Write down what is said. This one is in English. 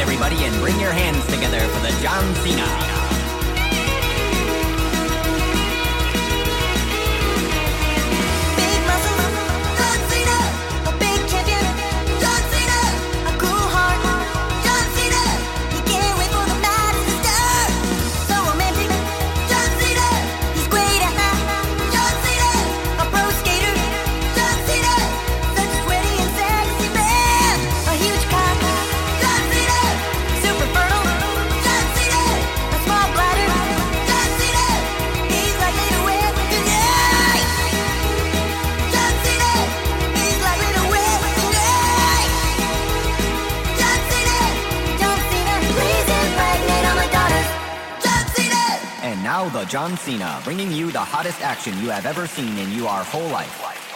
everybody, and bring your hands together for the John Cena. And now the John Cena, bringing you the hottest action you have ever seen in your whole life.